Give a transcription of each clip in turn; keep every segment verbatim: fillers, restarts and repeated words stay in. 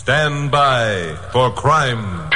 Stand by for crime.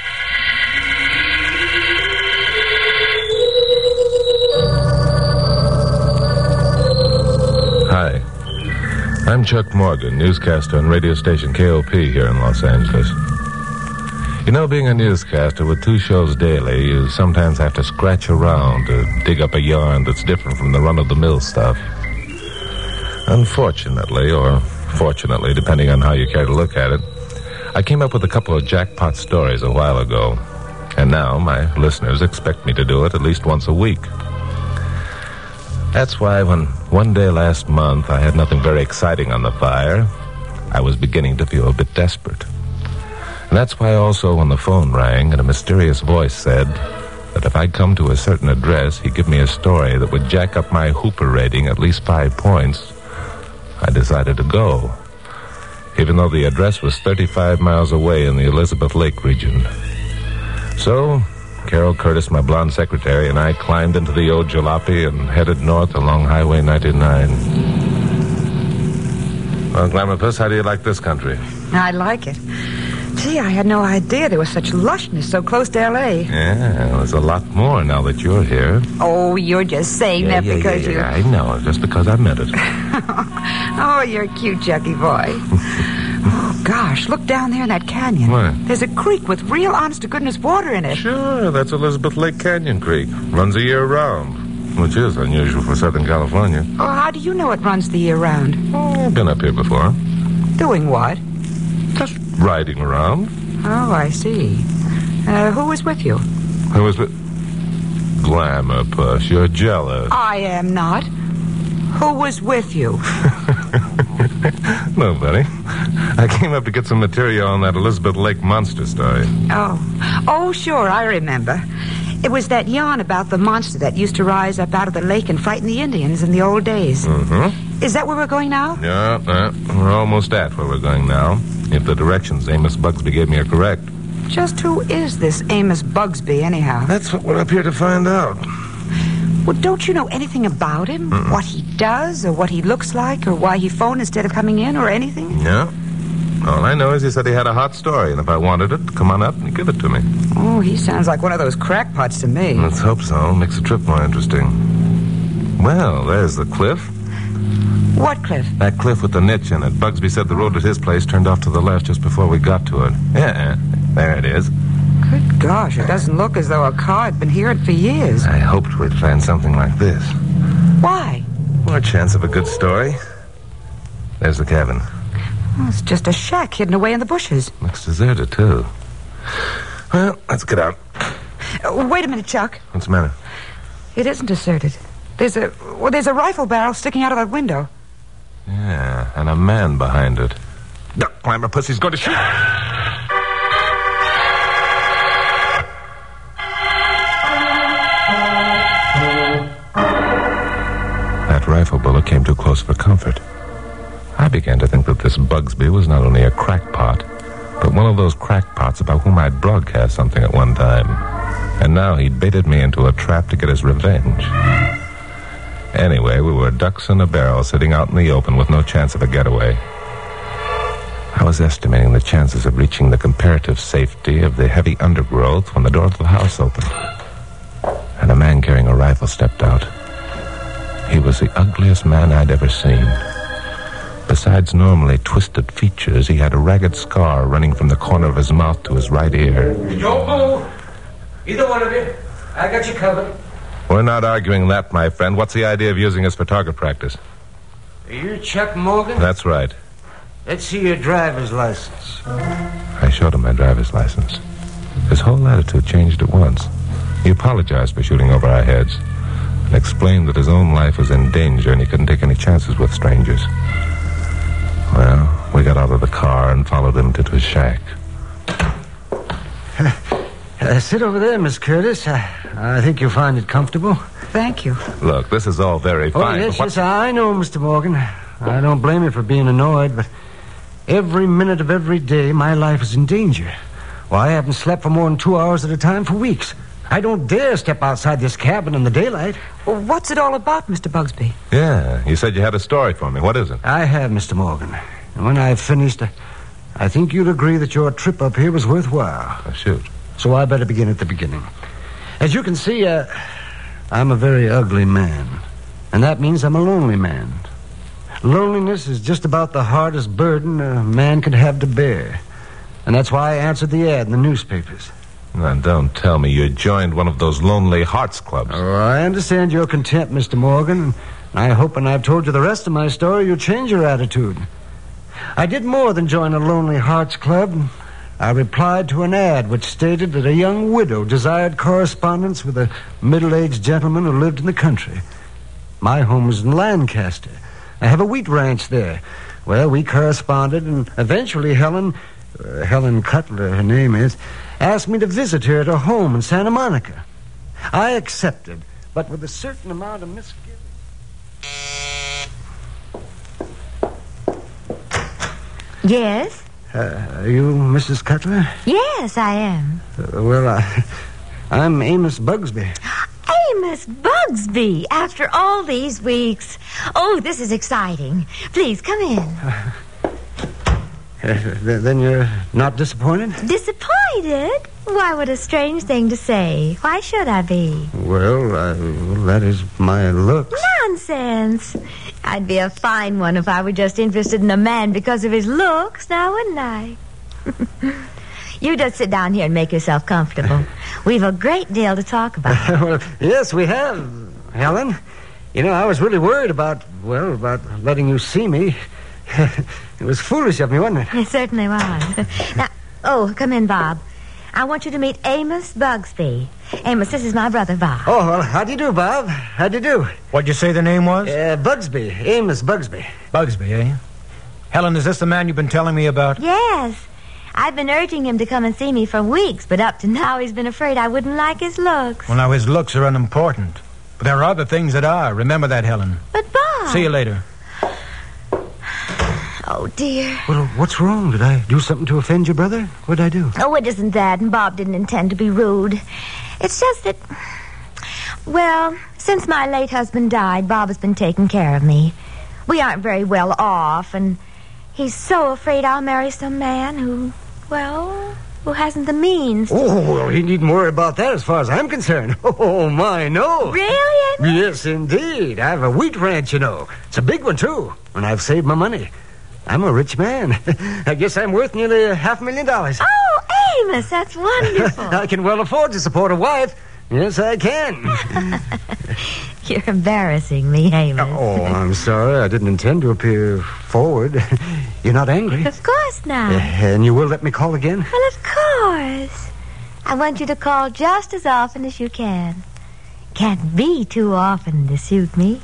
Hi, I'm Chuck Morgan, newscaster on radio station K O P here in Los Angeles. You know, being a newscaster with two shows daily, you sometimes have to scratch around to dig up a yarn that's different from the run-of-the-mill stuff. Unfortunately, or fortunately, depending on how you care to look at it, I came up with a couple of jackpot stories a while ago, and now my listeners expect me to do it at least once a week. That's why when one day last month I had nothing very exciting on the fire, I was beginning to feel a bit desperate. And that's why also when the phone rang and a mysterious voice said that if I'd come to a certain address, he'd give me a story that would jack up my Hooper rating at least five points, I decided to go, even though the address was thirty-five miles away in the Elizabeth Lake region. So Carol Curtis, my blonde secretary, and I climbed into the old jalopy and headed north along Highway ninety-nine. Well, Glamourpuss, how do you like this country? I like it. Gee, I had no idea there was such lushness so close to L A Yeah, there's a lot more now that you're here. Oh, you're just saying yeah, that yeah, because yeah, you... Yeah, I know, just because I meant it. Oh, you're a cute, Chucky boy. Oh, gosh, look down there in that canyon. What? There's a creek with real honest-to-goodness water in it. Sure, that's Elizabeth Lake Canyon Creek. Runs a year round, which is unusual for Southern California. Oh, how do you know it runs the year round? Oh, I've been up here before. Doing what? Just riding around. Oh, I see. Uh, who was with you? Who was with... Glamourpuss, you're jealous. I am not. Who was with you? Nobody. I came up to get some material on that Elizabeth Lake monster story. Oh. Oh, sure, I remember. It was that yarn about the monster that used to rise up out of the lake and frighten the Indians in the old days. Mm-hmm. Is that where we're going now? Yeah, uh, we're almost at where we're going now, if the directions Amos Bugsby gave me are correct. Just who is this Amos Bugsby, anyhow? That's what we're up here to find out. Well, don't you know anything about him? Mm-mm. What he does, or what he looks like, or why he phoned instead of coming in, or anything? Yeah. All I know is he said he had a hot story, and if I wanted it, come on up and give it to me. Oh, he sounds like one of those crackpots to me. Let's hope so. Makes the trip more interesting. Well, there's the cliff. What cliff? That cliff with the niche in it. Bugsby said the road at his place turned off to the left just before we got to it. Yeah, there it is. Good gosh, it doesn't look as though a car had been here for years. I hoped we'd find something like this. Why? More chance of a good story. There's the cabin. Oh, it's just a shack hidden away in the bushes. Looks deserted, too. Well, let's get out. Uh, wait a minute, Chuck. What's the matter? It isn't deserted. There's a well, there's a rifle barrel sticking out of that window. Yeah, and a man behind it. No, Glamourpuss, he's going to shoot. That rifle bullet came too close for comfort. I began to think that this Bugsby was not only a crackpot, but one of those crackpots about whom I'd broadcast something at one time. And now he'd baited me into a trap to get his revenge. Anyway, we were ducks in a barrel sitting out in the open with no chance of a getaway. I was estimating the chances of reaching the comparative safety of the heavy undergrowth when the door of the house opened. And a man carrying a rifle stepped out. He was the ugliest man I'd ever seen. Besides normally twisted features, he had a ragged scar running from the corner of his mouth to his right ear. Don't move. Either one of you. I got you covered. We're not arguing that, my friend. What's the idea of using us for target practice? Are you Chuck Morgan? That's right. Let's see your driver's license. I showed him my driver's license. His whole attitude changed at once. He apologized for shooting over our heads and explained that his own life was in danger and he couldn't take any chances with strangers. Well, we got out of the car and followed him to his shack. Uh, sit over there, Miss Curtis. I, I think you'll find it comfortable. Thank you. Look, this is all very Oh, fine. yes, but yes, I know, Mister Morgan. I don't blame you for being annoyed, but every minute of every day, my life is in danger. Well, I haven't slept for more than two hours at a time for weeks. I don't dare step outside this cabin in the daylight. Well, what's it all about, Mister Bugsby? Yeah, you said you had a story for me. What is it? I have, Mister Morgan. And when I've finished, I, I think you'd agree that your trip up here was worthwhile. Oh, shoot. So I better begin at the beginning. As you can see, uh, I'm a very ugly man. And that means I'm a lonely man. Loneliness is just about the hardest burden a man could have to bear. And that's why I answered the ad in the newspapers. Now, don't tell me you joined one of those Lonely Hearts Clubs. Oh, I understand your contempt, Mister Morgan. I hope when I've told you the rest of my story, you'll change your attitude. I did more than join a Lonely Hearts Club. I replied to an ad which stated that a young widow desired correspondence with a middle-aged gentleman who lived in the country. My home was in Lancaster. I have a wheat ranch there. Well, we corresponded, and eventually Helen, uh, Helen Cutler, her name is, asked me to visit her at her home in Santa Monica. I accepted, but with a certain amount of misgiving. Yes? Uh, are you Missus Cutler? Yes, I am. Uh, well, I, I'm Amos Bugsby. Amos Bugsby, after all these weeks. Oh, this is exciting. Please, come in. Uh, th- then you're not disappointed? Disappointed? Why, what a strange thing to say. Why should I be? Well, uh, well that is my looks. Nonsense. I'd be a fine one if I were just interested in a man because of his looks, now wouldn't I? You just sit down here and make yourself comfortable. We've a great deal to talk about. Well, yes, we have, Helen. You know, I was really worried about, well, about letting you see me. It was foolish of me, wasn't it? It certainly was. Now, oh, come in, Bob. I want you to meet Amos Bugsby. Amos, this is my brother, Bob. Oh, well, how do you do, Bob? How do you do? What'd you say the name was? Uh, Bugsby. Amos Bugsby. Bugsby, eh? Helen, is this the man you've been telling me about? Yes. I've been urging him to come and see me for weeks, but up to now he's been afraid I wouldn't like his looks. Well, now, his looks are unimportant. But there are other things that are. Remember that, Helen. But, Bob... See you later. Oh, dear. Well, what's wrong? Did I do something to offend your brother? What'd I do? Oh, it isn't that, and Bob didn't intend to be rude. It's just that... Well, since my late husband died, Bob has been taking care of me. We aren't very well off, and he's so afraid I'll marry some man who, well, who hasn't the means to... Oh, well, he needn't worry about that as far as I'm concerned. Oh, my, no. Really? Amos? Yes, indeed. I have a wheat ranch, you know. It's a big one, too, and I've saved my money. I'm a rich man. I guess I'm worth nearly a half a million dollars. Oh, Amos, that's wonderful. I can well afford to support a wife. Yes, I can. You're embarrassing me, Amos. Oh, I'm sorry. I didn't intend to appear forward. You're not angry? Of course not. Uh, and you will let me call again? Well, of course. I want you to call just as often as you can. Can't be too often to suit me.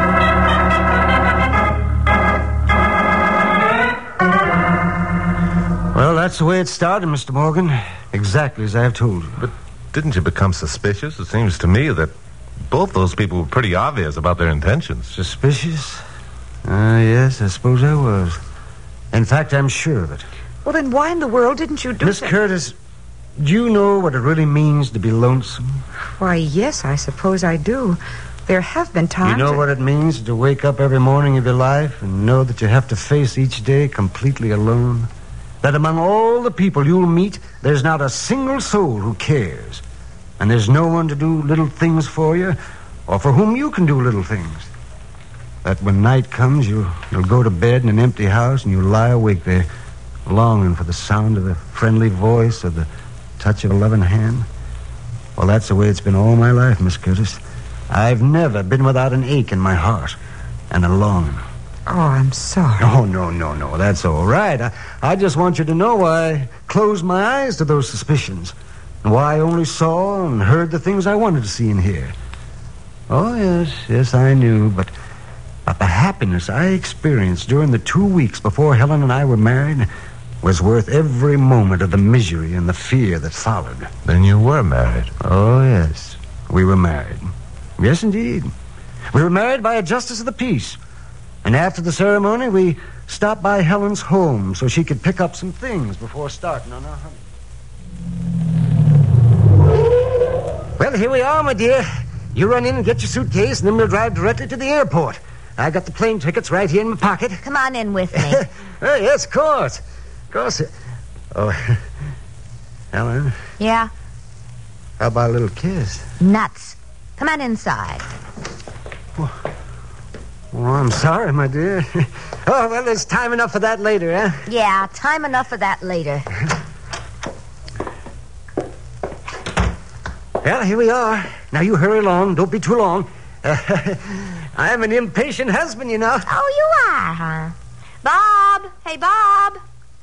Well, that's the way it started, Mister Morgan. Exactly as I have told you. But didn't you become suspicious? It seems to me that both those people were pretty obvious about their intentions. Suspicious? Ah, uh, yes, I suppose I was. In fact, I'm sure of it. Well, then why in the world didn't you do Miss that? Curtis, do you know what it really means to be lonesome? Why, yes, I suppose I do. There have been times... You know what it means to wake up every morning of your life and know that you have to face each day completely alone? That among all the people you'll meet, there's not a single soul who cares. And there's no one to do little things for you, or for whom you can do little things. That when night comes, you'll, you'll go to bed in an empty house and you'll lie awake there, longing for the sound of a friendly voice or the touch of a loving hand. Well, that's the way it's been all my life, Miss Curtis. I've never been without an ache in my heart and a longing. Oh, I'm sorry. Oh, no, no, no. That's all right. I, I just want you to know why I closed my eyes to those suspicions. And why I only saw and heard the things I wanted to see and hear. Oh, yes, yes, I knew. But, but the happiness I experienced during the two weeks before Helen and I were married was worth every moment of the misery and the fear that followed. Then you were married. Oh, yes. We were married. Yes, indeed. We were married by a justice of the peace. And after the ceremony, we stopped by Helen's home so she could pick up some things before starting on our honeymoon. Well, here we are, my dear. You run in and get your suitcase, and then we'll drive directly to the airport. I got the plane tickets right here in my pocket. Come on in with me. Oh, yes, of course. Of course. Oh, Helen, Yeah? how about a little kiss? Nuts. Come on inside. Oh, I'm sorry, my dear. Oh, well, there's time enough for that later, eh? Yeah, time enough for that later. Well, here we are. Now, you hurry along. Don't be too long. Uh, I'm an impatient husband, you know. Oh, you are, huh? Bob! Hey, Bob!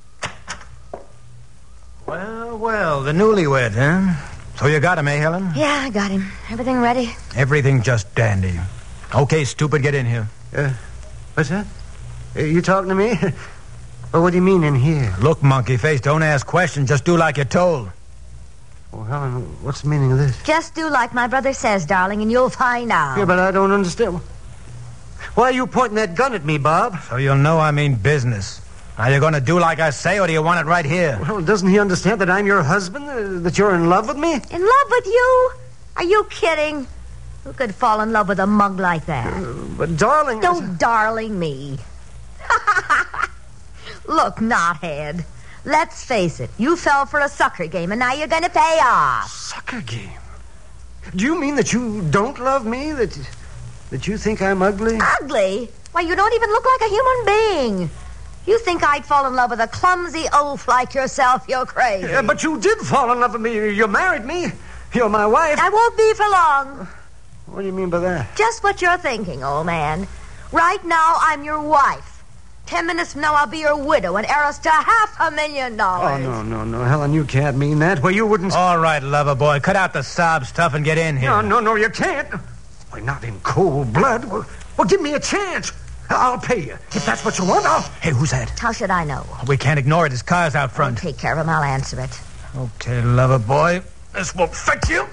Well, well, the newlywed, huh? So you got him, eh, Helen? Yeah, I got him. Everything ready? Everything just dandy. Okay, stupid, get in here. Uh, what's that? Uh, you talking to me? Well, what do you mean in here? Look, monkey face, don't ask questions. Just do like you're told. Well, Helen, what's the meaning of this? Just do like my brother says, darling, and you'll find out. Yeah, but I don't understand. Why are you pointing that gun at me, Bob? So you'll know I mean business. Are you going to do like I say, or do you want it right here? Well, doesn't he understand that I'm your husband? Uh, that you're in love with me? In love with you? Are you kidding? Who could fall in love with a mug like that? Uh, but, darling... Don't darling me. Look, knothead. Let's face it. You fell for a sucker game, and now you're going to pay off. Sucker game? Do you mean that you don't love me? That, that you think I'm ugly? Ugly? Why, you don't even look like a human being. You think I'd fall in love with a clumsy oaf like yourself? You're crazy. Yeah, but you did fall in love with me. You married me. You're my wife. I won't be for long. What do you mean by that? Just what you're thinking, old man. Right now, I'm your wife. Ten minutes from now, I'll be your widow and heiress to half a million dollars. Oh, no, no, no. Helen, you can't mean that. Well, you wouldn't... All right, lover boy, cut out the sob stuff and get in here. No, no, no, you can't. Why, not in cold blood. Well, well, give me a chance. I'll pay you. If that's what you want, I'll... Hey, who's that? How should I know? We can't ignore it. His car's out front. I'll take care of him. I'll answer it. Okay, lover boy. This will fix you.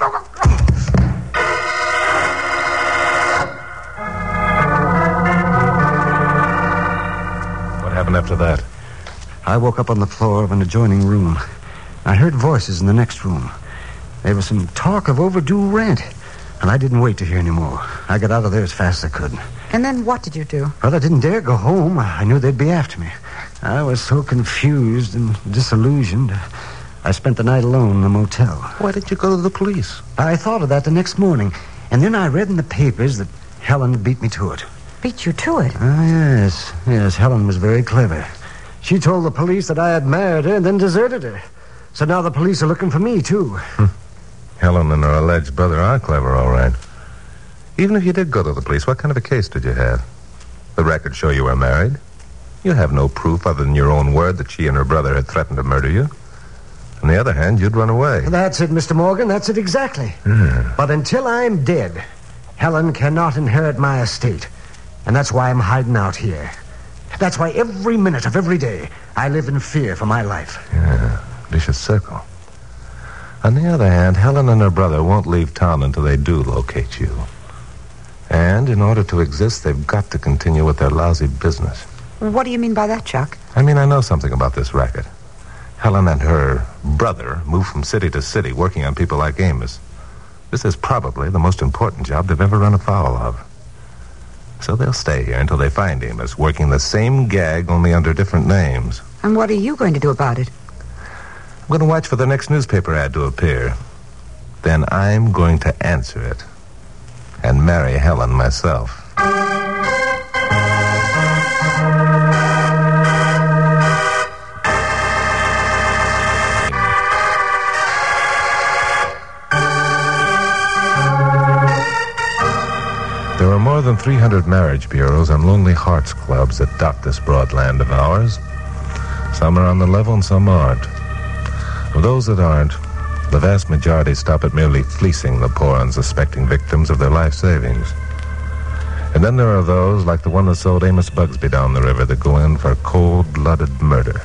What happened after that? I woke up on the floor of an adjoining room. I heard voices in the next room. There was some talk of overdue rent, and I didn't wait to hear any more. I got out of there as fast as I could. And then what did you do? Well, I didn't dare go home. I knew they'd be after me. I was so confused and disillusioned. I spent the night alone in the motel. Why did you go to the police? I thought of that the next morning, and then I read in the papers that Helen beat me to it. Beat you to it? Ah, yes. Yes, Helen was very clever. She told the police that I had married her and then deserted her. So now the police are looking for me, too. Hmm. Helen and her alleged brother are clever, all right. Even if you did go to the police, what kind of a case did you have? The records show you were married. You have no proof other than your own word that she and her brother had threatened to murder you. On the other hand, you'd run away. That's it, Mister Morgan. That's it exactly. Mm. But until I'm dead, Helen cannot inherit my estate. And that's why I'm hiding out here. That's why every minute of every day I live in fear for my life. Yeah, vicious circle. On the other hand, Helen and her brother won't leave town until they do locate you. And in order to exist, they've got to continue with their lousy business. What do you mean by that, Chuck? I mean, I know something about this racket. Helen and her brother move from city to city working on people like Amos. This is probably the most important job they've ever run afoul of. So they'll stay here until they find Amos, working the same gag, only under different names. And what are you going to do about it? I'm going to watch for the next newspaper ad to appear. Then I'm going to answer it and marry Helen myself. There are more than three hundred marriage bureaus and lonely hearts clubs that dot this broad land of ours. Some are on the level and some aren't. Of those that aren't, the vast majority stop at merely fleecing the poor, unsuspecting victims of their life savings. And then there are those, like the one that sold Amos Bugsby down the river, that go in for cold-blooded murder.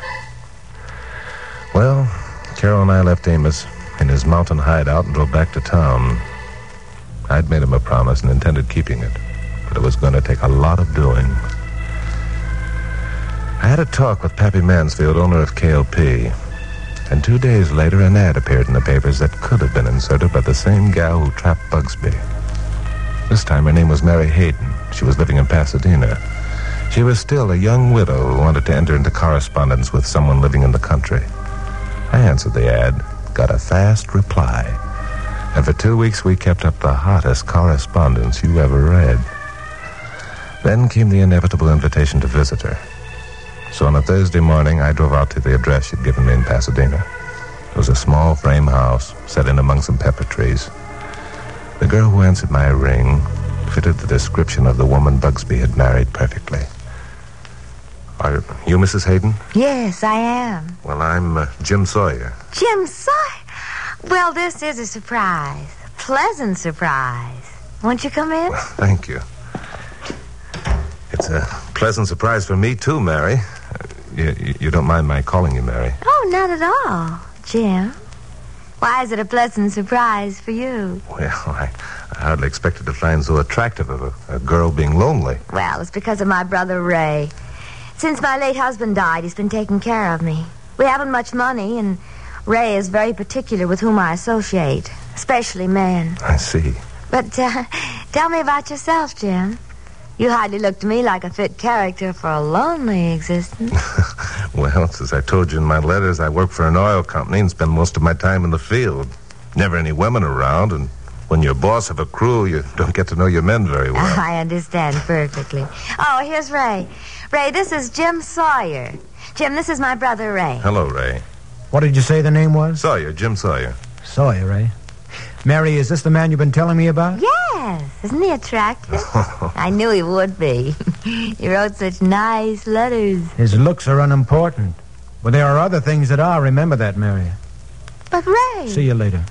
Well, Carol and I left Amos in his mountain hideout and drove back to town. I'd made him a promise and intended keeping it, but it was going to take a lot of doing. I had a talk with Pappy Mansfield, owner of K L P, and two days later an ad appeared in the papers that could have been inserted by the same gal who trapped Bugsby. This time her name was Mary Hayden. She was living in Pasadena. She was still a young widow who wanted to enter into correspondence with someone living in the country. I answered the ad, got a fast reply, and for two weeks we kept up the hottest correspondence you ever read. Then came the inevitable invitation to visit her. So on a Thursday morning, I drove out to the address she'd given me in Pasadena. It was a small frame house set in among some pepper trees. The girl who answered my ring fitted the description of the woman Bugsby had married perfectly. Are you Missus Hayden? Yes, I am. Well, I'm uh, Jim Sawyer. Jim Sawyer? Well, this is a surprise. A pleasant surprise. Won't you come in? Well, thank you. It's a pleasant surprise for me, too, Mary. Uh, you, you don't mind my calling you Mary? Oh, not at all, Jim. Why is it a pleasant surprise for you? Well, I, I hardly expected to find so attractive of a, a girl being lonely. Well, it's because of my brother Ray. Since my late husband died, he's been taking care of me. We haven't much money, and Ray is very particular with whom I associate, especially men. I see. But uh, tell me about yourself, Jim. You hardly look to me like a fit character for a lonely existence. Well, as I told you in my letters, I work for an oil company and spend most of my time in the field. Never any women around, and when you're boss of a crew, you don't get to know your men very well. I understand perfectly. Oh, here's Ray. Ray, this is Jim Sawyer. Jim, this is my brother Ray. Hello, Ray. What did you say the name was? Sawyer, Jim Sawyer. Sawyer, Ray. Mary, is this the man you've been telling me about? Yes. Isn't he attractive? I knew he would be. He wrote such nice letters. His looks are unimportant. But there are other things that are. Remember that, Mary. But Ray... See you later.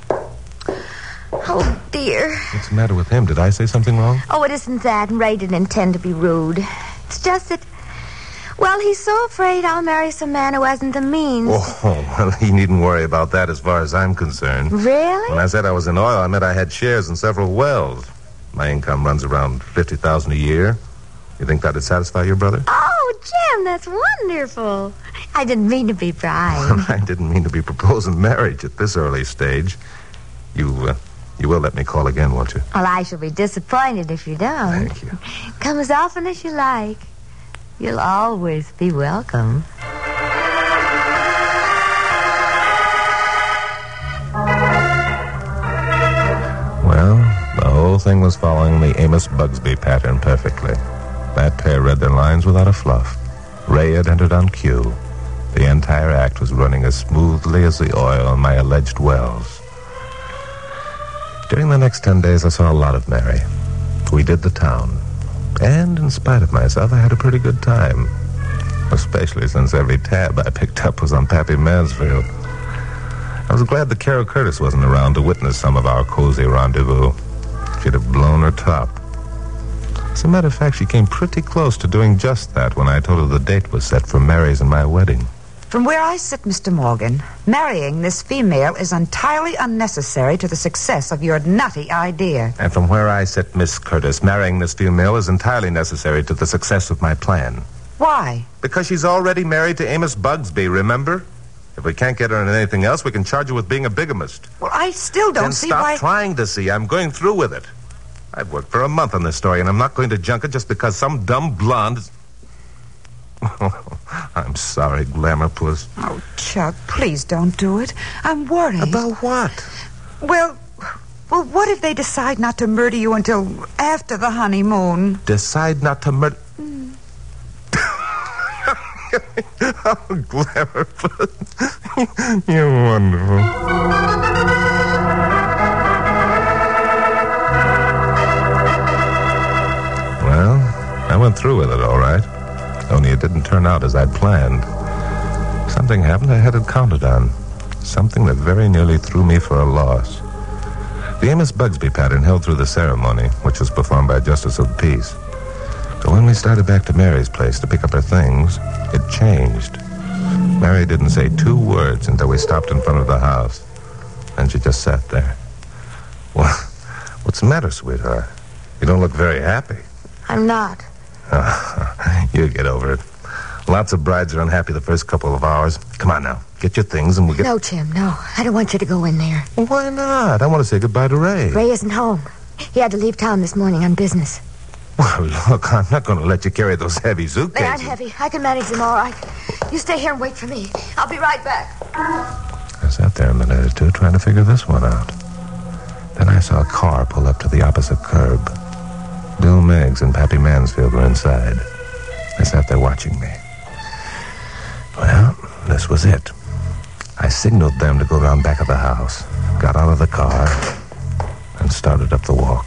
Oh, dear. What's the matter with him? Did I say something wrong? Oh, it isn't that. Ray didn't intend to be rude. It's just that... Well, he's so afraid I'll marry some man who hasn't the means. Oh, well, he needn't worry about that as far as I'm concerned. Really? When I said I was in oil, I meant I had shares in several wells. My income runs around fifty thousand dollars a year. You think that'd satisfy your brother? Oh, Jim, that's wonderful. I didn't mean to be prying. I didn't mean to be proposing marriage at this early stage. You, uh, you will let me call again, won't you? Well, I shall be disappointed if you don't. Thank you. Come as often as you like. You'll always be welcome. Well, the whole thing was following the Amos Bugsby pattern perfectly. That pair read their lines without a fluff. Ray had entered on cue. The entire act was running as smoothly as the oil on my alleged wells. During the next ten days, I saw a lot of Mary. We did the town. And in spite of myself, I had a pretty good time. Especially since every tab I picked up was on Pappy Mansfield. I was glad that Carol Curtis wasn't around to witness some of our cozy rendezvous. She'd have blown her top. As a matter of fact, she came pretty close to doing just that when I told her the date was set for Mary's and my wedding. From where I sit, Mister Morgan, marrying this female is entirely unnecessary to the success of your nutty idea. And from where I sit, Miss Curtis, marrying this female is entirely necessary to the success of my plan. Why? Because she's already married to Amos Bugsby, remember? If we can't get her on anything else, we can charge her with being a bigamist. Well, I still don't then see stop why... trying to see. I'm going through with it. I've worked for a month on this story, and I'm not going to junk it just because some dumb blonde... Is... I'm sorry, Glamour Puss. Oh, Chuck, please don't do it. I'm worried. About what? Well, well, what if they decide not to murder you until after the honeymoon? Decide not to murder... Mm. Oh, Glamour Puss. You're wonderful. Well, I went through with it, all right. Only it didn't turn out as I'd planned. Something happened I hadn't counted on. Something that very nearly threw me for a loss. The Amos Bugsby pattern held through the ceremony, which was performed by a justice of the peace. But when we started back to Mary's place to pick up her things, it changed. Mary didn't say two words until we stopped in front of the house. And she just sat there. Well, what's the matter, sweetheart? You don't look very happy. I'm not. Oh, you get over it. Lots of brides are unhappy the first couple of hours. Come on now. Get your things and we'll get... No, Jim, no. I don't want you to go in there. Well, why not? I want to say goodbye to Ray. Ray isn't home. He had to leave town this morning on business. Well, look, I'm not going to let you carry those heavy suitcases. They aren't heavy. I can manage them all right. You stay here and wait for me. I'll be right back. I sat there a minute or two trying to figure this one out. Then I saw a car pull up to the opposite curb. Bill Meggs and Pappy Mansfield were inside. They sat there watching me. Well, this was it. I signaled them to go around back of the house, got out of the car, and started up the walk.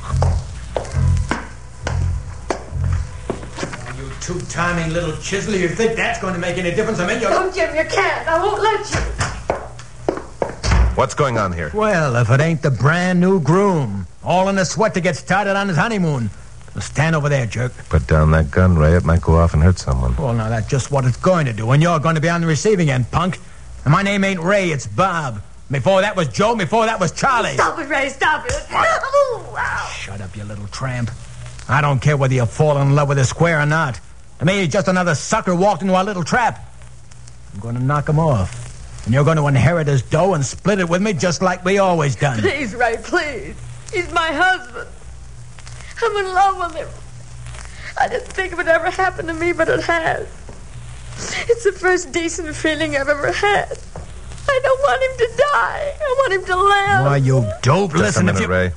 You two-timing little chisel, you think that's going to make any difference? I mean, you're... Don't, Jim, you can't. I won't let you. What's going on here? Well, if it ain't the brand new groom, all in a sweat to get started on his honeymoon. Well, stand over there, jerk. Put down that gun, Ray. It might go off and hurt someone. Well, now, that's just what it's going to do, and you're going to be on the receiving end, punk. And my name ain't Ray, it's Bob. Before that was Joe, before that was Charlie. Stop it, Ray, stop it. Oh, wow. Shut up, you little tramp. I don't care whether you fall in love with a square or not. To me, he's just another sucker walked into our little trap. I'm going to knock him off. And you're going to inherit his dough and split it with me just like we always done. Please, Ray, please. He's my husband. I'm in love with him. I didn't think it would ever happen to me, but it has. It's the first decent feeling I've ever had. I don't want him to die. I want him to live. Why, you dope. Just Listen, a minute, if you... Ray.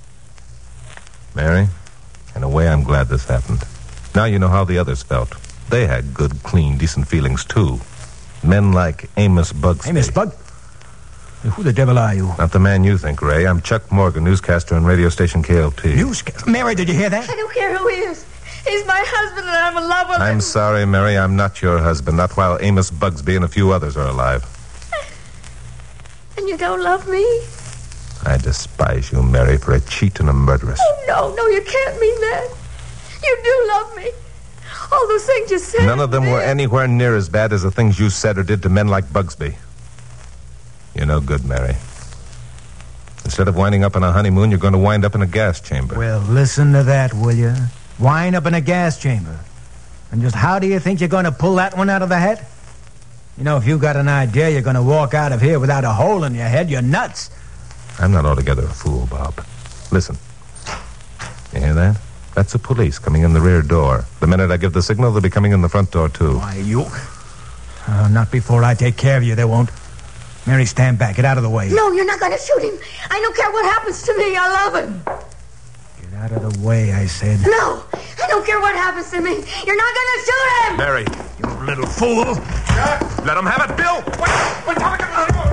Mary, in a way, I'm glad this happened. Now you know how the others felt. They had good, clean, decent feelings, too. Men like Amos Bugsby. Amos Bug? Who the devil are you? Not the man you think, Ray. I'm Chuck Morgan, newscaster on radio station K L T. Newscaster? Mary, did you hear that? I don't care who he is. He's my husband, and I'm in love with him. I'm sorry, Mary. I'm not your husband. Not while Amos Bugsby and a few others are alive. And you don't love me? I despise you, Mary, for a cheat and a murderess. Oh, no, no, you can't mean that. You do love me. All those things you said. None of them were anywhere near as bad as the things you said or did to men like Bugsby. You're no good, Mary. Instead of winding up on a honeymoon, you're going to wind up in a gas chamber. Well, listen to that, will you? Wind up in a gas chamber. And just how do you think you're going to pull that one out of the hat? You know, if you got an idea you're going to walk out of here without a hole in your head, you're nuts. I'm not altogether a fool, Bob. Listen. You hear that? That's the police coming in the rear door. The minute I give the signal, they'll be coming in the front door, too. Why, you... Oh, not before I take care of you, they won't. Mary, stand back. Get out of the way. No, you're not going to shoot him. I don't care what happens to me. I love him. Get out of the way, I said. No, I don't care what happens to me. You're not going to shoot him. Mary, you little fool. Let him have it, Bill. Wait, we're talking about it.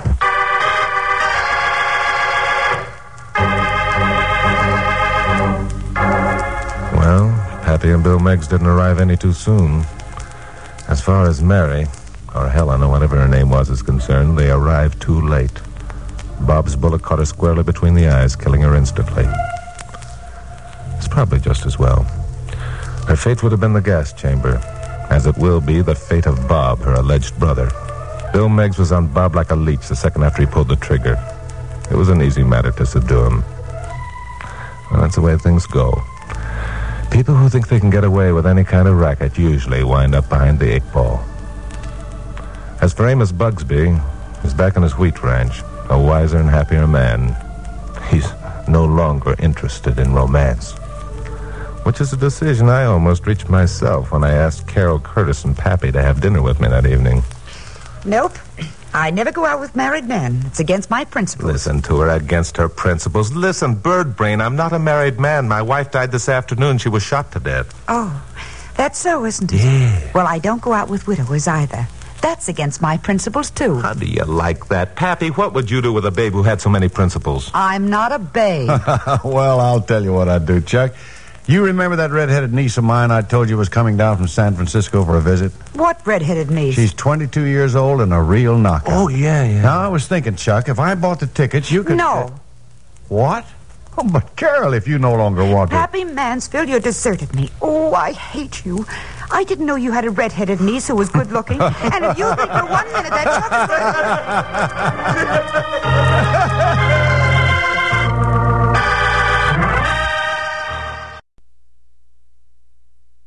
Well, Pappy and Bill Meggs didn't arrive any too soon. As far as Mary, or Helen, or whatever her name was, is concerned, they arrived too late. Bob's bullet caught her squarely between the eyes, killing her instantly. It's probably just as well. Her fate would have been the gas chamber, as it will be the fate of Bob, her alleged brother. Bill Meggs was on Bob like a leech the second after he pulled the trigger. It was an easy matter to subdue him. Well, that's the way things go. People who think they can get away with any kind of racket usually wind up behind the eight ball. As for Amos Bugsby, he's back on his wheat ranch, a wiser and happier man. He's no longer interested in romance, which is a decision I almost reached myself when I asked Carol Curtis and Pappy to have dinner with me that evening. Nope. I never go out with married men. It's against my principles. Listen to her, against her principles. Listen, bird brain, I'm not a married man. My wife died this afternoon. She was shot to death. Oh, that's so, isn't it? Yeah. Well, I don't go out with widowers either. That's against my principles, too. How do you like that? Pappy, what would you do with a babe who had so many principles? I'm not a babe. Well, I'll tell you what I'd do, Chuck. You remember that red-headed niece of mine I told you was coming down from San Francisco for a visit? What red-headed niece? She's twenty-two years old and a real knockout. Oh, yeah, yeah. Now, I was thinking, Chuck, if I bought the tickets, you could... No. What? Oh, but Carol, if you no longer want to... Pappy Mansfield, you deserted me. Oh, I hate you. I didn't know you had a red-headed niece who was good-looking. And if you think for one minute that Chuck is...